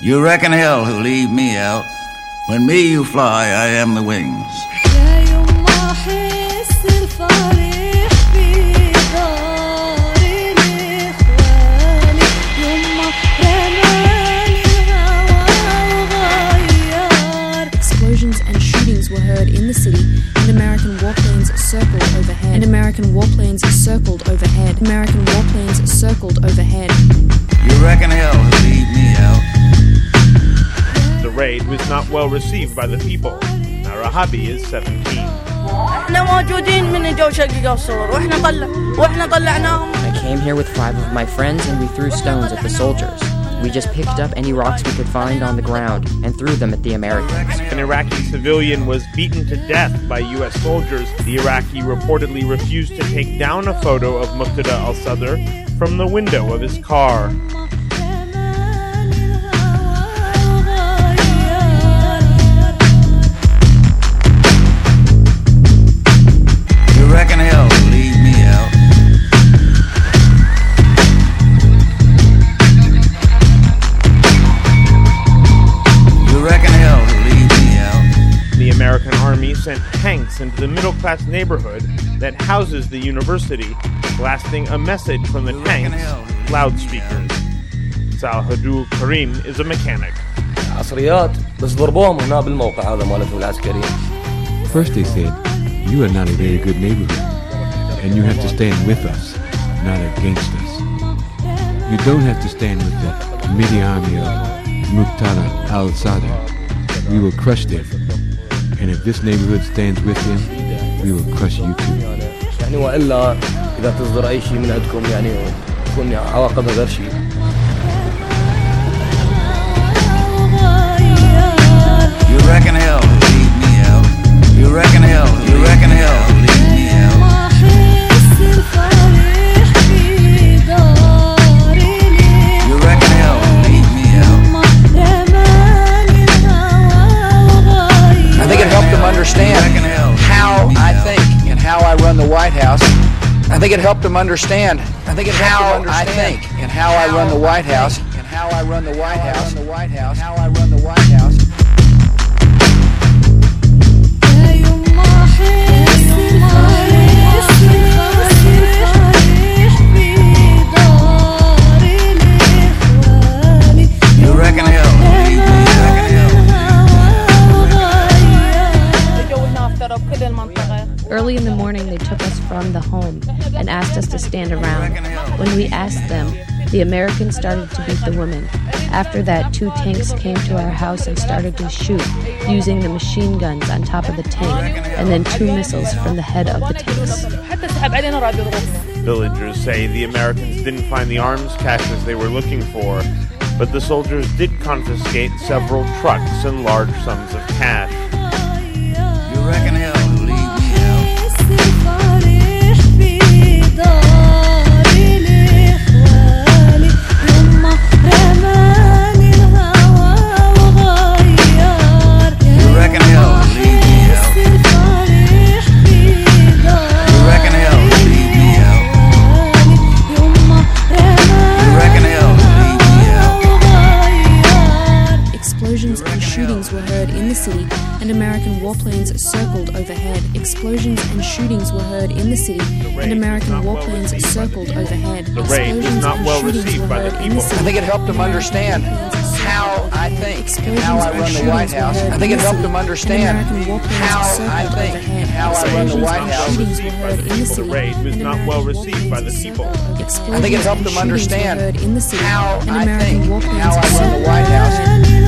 You reckon hell who leave me out. When me you fly, I am the wings. Explosions and shootings were heard in the city, and American warplanes circled overhead. American warplanes circled overhead. You reckon hell who leave me out. The raid was not well received by the people. Now Rahabi is 17. I came here with 5 of my friends and we threw stones at the soldiers. We just picked up any rocks we could find on the ground and threw them at the Americans. An Iraqi civilian was beaten to death by U.S. soldiers. The Iraqi reportedly refused to take down a photo of Muqtada al-Sadr from the window of his car. You reckon hell who leave me out. The American Army sent tanks into the middle-class neighborhood that houses the university, blasting a message from the tanks' loudspeakers. Salhadou Karim is a mechanic. First they said, you are not a very good neighborhood, and you have to stand with us, not against us. You don't have to stand with the Midi army of Muqtada al-Sadr. We will crush them. And if this neighborhood stands with him, we will crush you too. You reckon hell who leave me out. You reckon hell who leave me out. You reckon hell who leave me out. I think it helped them understand how I think and how I run the White House. I think it helped them understand how I think and how I run the White House and how I run the White House. How I run the White House. You reckon hell who leave me out. Early in the morning, they took us from the home and asked us to stand around. When we asked them, the Americans started to beat the women. After that, 2 tanks came to our house and started to shoot, using the machine guns on top of the tank, and then 2 missiles from the head of the tanks. Villagers say the Americans didn't find the arms caches they were looking for, but the soldiers did confiscate several trucks and large sums of cash. You reckon hell who leave me out. You reckon hell who leave me out. You reckon hell who leave me out. You reckon hell who leave me out. Explosions and shootings were heard in the city, and American warplanes circled overhead. Explosions and shootings were heard in the city, and American warplanes circled overhead. The raid was not well received by the people. I think it helped them understand how I think and how I run the White House. I think it helped them understand how I think and how I run the White House. The raid was not well received by the people. I think it helped them understand how I think and how I run the White House.